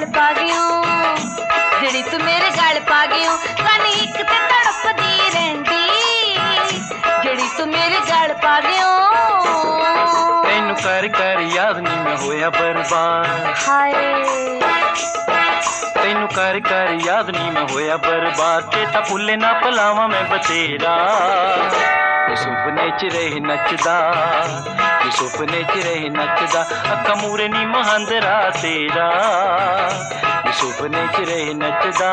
गल पा गयो, जिहड़ी तू मेरे गल पा गयो। कानी इक ते तड़पदी रहिंदी, जिहड़ी तू मेरे गल पा गयो। तैनू कर कर याद नहीं मैं होया बर्बाद, हाय तैनू कर कर याद नहीं मैं होया बर्बाद। चेता भुल्ले ना भुलावां मैं बतेरा, सुपने च रही नचदा, सुपने च रही नचदा। अक्खां मूरे नी महांदरा तेरा, सुपने च रही नचदा।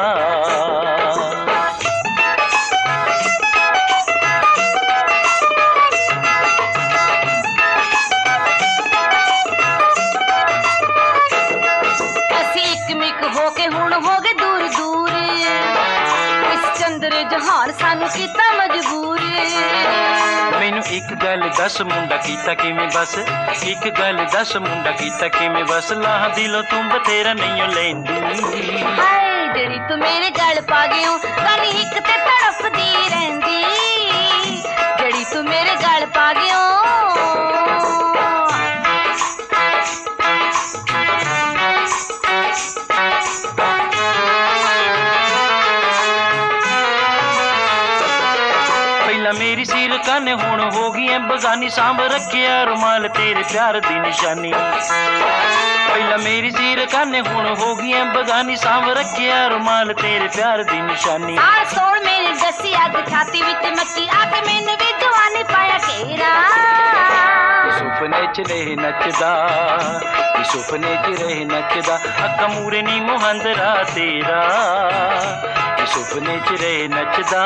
होके हुण हो गए दूर दूर, इस चंद्र जहान सानू कीता मजबूर। मैनू एक गल दस मुंडा कीता किवें बस, एक गल दस मुंडा कीता किवें बस। लाह दिलों तू बतेरा नहीं लैंदी, हाय जिहड़ी तू मेरे गल पा गयो। कानी इक ते तड़पदी रहिंदी, जिहड़ी तू मेरे गल पा गयो। मेरी सिर काने हुण हो गई है बगानी, सांभ रखिया रुमाल तेरे प्यार दी निशानी। पहला मेरी सिर काने हुण हो गई है बगानी, सांभ रखिया रुमाल तेरे प्यार दी निशानी। आ सोल मेरी दसी अग छाती विच मची, आके मैनू भी जवानी पाया घेरा। सुपने च रही नचदा, सुपने च रही नचदा। अक्खां मूरे नी मुहांदरा तेरा, सुपने च रही नचदा।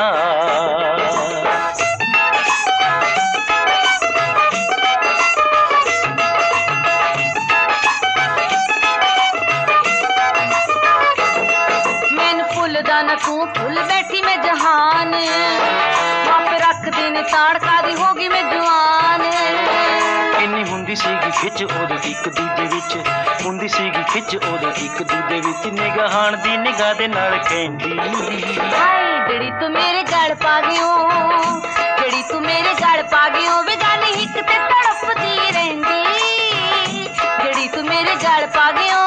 ना तू फुल बैठी मैं जहान, मापे रख देने ताड़का दी होगी मैं जवान। किन्नी हुंदी सीगी खिच ओदे इक दूजे विच, हुंदी सीगी खिच ओदे इक दूजे विच। निगाहान दी निगाह दे नाल कहंदी, हाय जिहड़ी तू मेरे गल पा गयो, जिहड़ी तू मेरे गल पा गयो। वे गानी इक ते तड़पदी रहिंदी, जिहड़ी तू मेरे गल पा गयो।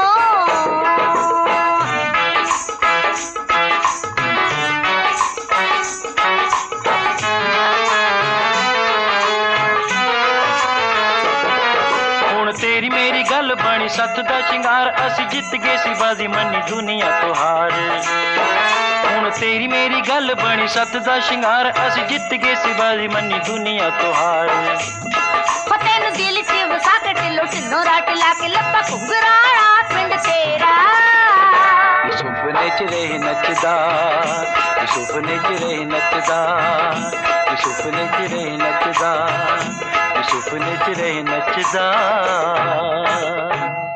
तेरी मेरी गल बनी सत दा शिंगार, असी जित गए सी बाजी मनी दुनिया तो हार। हुण तेरी मेरी गल बनी सत दा शिंगार, असी जित गए सी बाजी मनी दुनिया तो हार। तेनू दिल च वसा के टिलो टिलो राट ला के लप्पा घुंघराला पिंड तेरा। सुपने च रही नचदा, सुपने च रही नचदा, सुपने च रही नचदा, सुपने च रही नचदा।